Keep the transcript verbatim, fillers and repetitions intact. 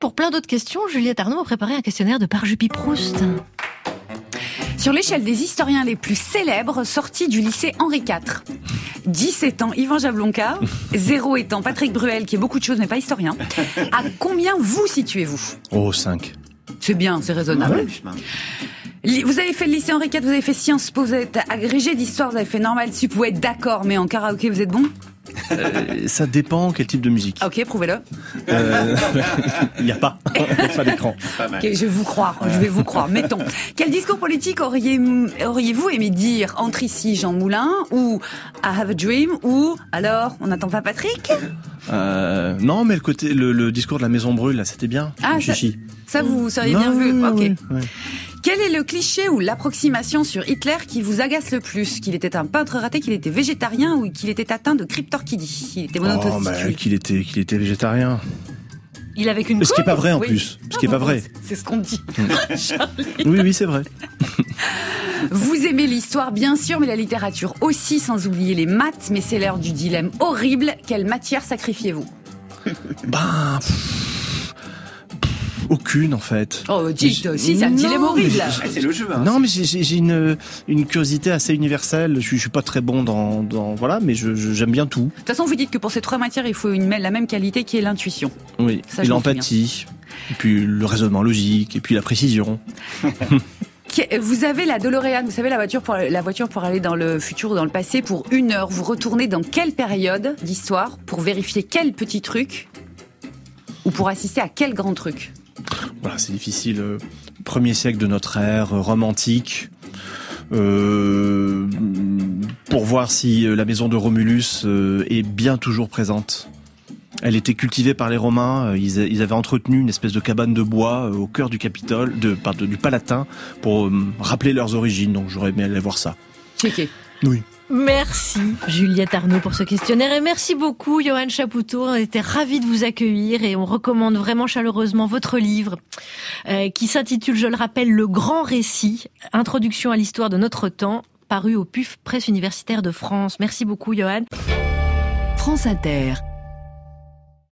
Pour plein d'autres questions, Juliette Arnaud a préparé un questionnaire de Parjupy-Proust. Sur l'échelle des historiens les plus célèbres sortis du lycée Henri quatre. dix étant Yvan Jablonka, zéro étant Patrick Bruel, qui est beaucoup de choses mais pas historien. À combien vous situez-vous ? Oh, cinq. C'est bien, c'est raisonnable. Ah oui. Vous avez fait le lycée Henri quatre, vous avez fait Sciences Po, vous êtes agrégé d'histoire, vous avez fait normal sup, vous êtes d'accord, mais en karaoké vous êtes bon ? Euh, ça dépend quel type de musique. Ah, ok, prouvez-le. Il euh, n'y a pas. Il n'y a pas d'écran. Okay, je vais vous croire, je vais vous croire. Mettons. Quel discours politique auriez, auriez-vous aimé dire entre ici Jean Moulin ou I have a dream ou alors on n'attend pas Patrick ? euh, Non, mais le côté, le, le discours de la Maison Brûle, là, c'était bien. Ah, ça, ça vous seriez bien vu. Oui, ok. oui, oui. Quel est le cliché ou l'approximation sur Hitler qui vous agace le plus ? Qu'il était un peintre raté, qu'il était végétarien ou qu'il était atteint de cryptorchidie ? Qu'il était monotoxique. Oh, bah, qu'il était, qu'il était végétarien. Il avait qu'une Ce qui n'est pas vrai en oui. plus. Ce qui n'est pas vrai. C'est ce qu'on dit. Oui, oui, c'est vrai. Vous aimez l'histoire, bien sûr, mais la littérature aussi, sans oublier les maths. Mais c'est l'heure du dilemme horrible. Quelle matière sacrifiez-vous ? Ben... Aucune en fait. Oh, dites, si, c'est un dilemme horrible. Ah, c'est le jeu. Hein. Non, mais j'ai, j'ai une, une curiosité assez universelle. Je suis, je suis pas très bon dans, dans voilà, mais je, je, j'aime bien tout. De toute façon, vous dites que pour ces trois matières, il faut une, la même qualité qui est l'intuition. Oui, Ça, et je l'empathie, et puis le raisonnement logique, et puis la précision. Vous avez la DeLorean, vous savez, la voiture pour, la voiture pour aller dans le futur ou dans le passé pour une heure. Vous retournez dans quelle période d'histoire pour vérifier quel petit truc ou pour assister à quel grand truc ? Voilà, c'est difficile. Euh, premier siècle de notre ère, euh, romantique. Euh, pour voir si euh, la maison de Romulus euh, est bien toujours présente. Elle était cultivée par les Romains. Euh, ils, ils avaient entretenu une espèce de cabane de bois euh, au cœur du Capitole, de, pardon, du Palatin, pour euh, rappeler leurs origines. Donc j'aurais aimé aller voir ça. Checké. Oui. Merci Juliette Arnaud pour ce questionnaire et merci beaucoup Yoann Chapoutot. On était ravis de vous accueillir et on recommande vraiment chaleureusement votre livre euh, qui s'intitule, je le rappelle, Le Grand Récit, Introduction à l'histoire de notre temps, paru au P U F Presse Universitaire de France. Merci beaucoup Yoann. France Inter.